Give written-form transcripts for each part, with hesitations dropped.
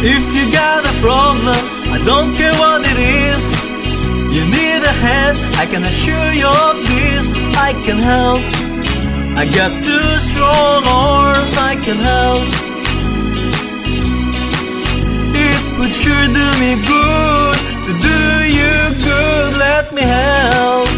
If you got a problem, I don't care what it is. You need a hand, I can assure you of this. I can help. I got two strong arms, I can help. It would sure do me good to do you good. Let me help.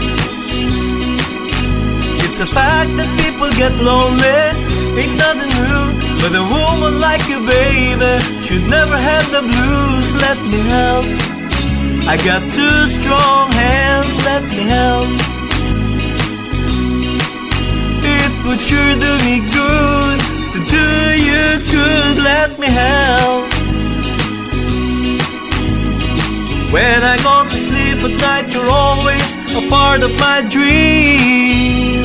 It's a fact that people get lonely, ain't nothing new. But a woman like you, baby, should never have the blues. Let me help. I got two strong hands, let me help. It would sure do me good to do you good. Let me help. When I go to sleep at night, you're always a part of my dream.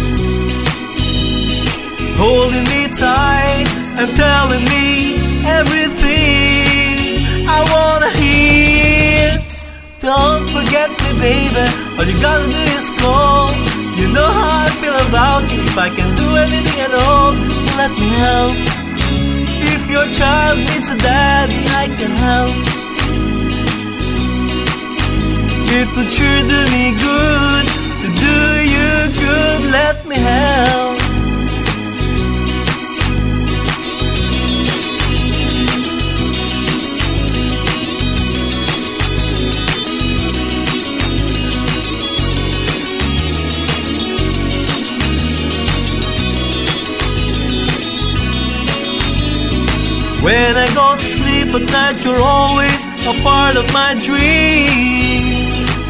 Holding me tight and telling me everything I wanna hear. Don't forget me, baby, all you gotta do is call. You know how I feel about you. If I can do anything at all, let me help. If your child needs a daddy, I can help. It would sure do me good to do you good. Let me help. When I go to sleep at night, you're always a part of my dreams.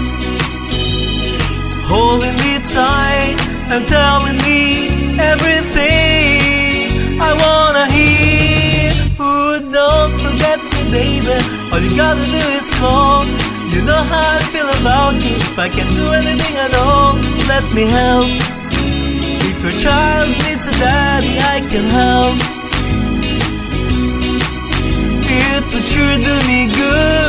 Holding me tight and telling me everything I wanna hear. Ooh, don't forget me, baby, all you gotta do is call. You know how I feel about you. If I can do anything at all, let me help. If your child needs a daddy, I can help. It would sure do me good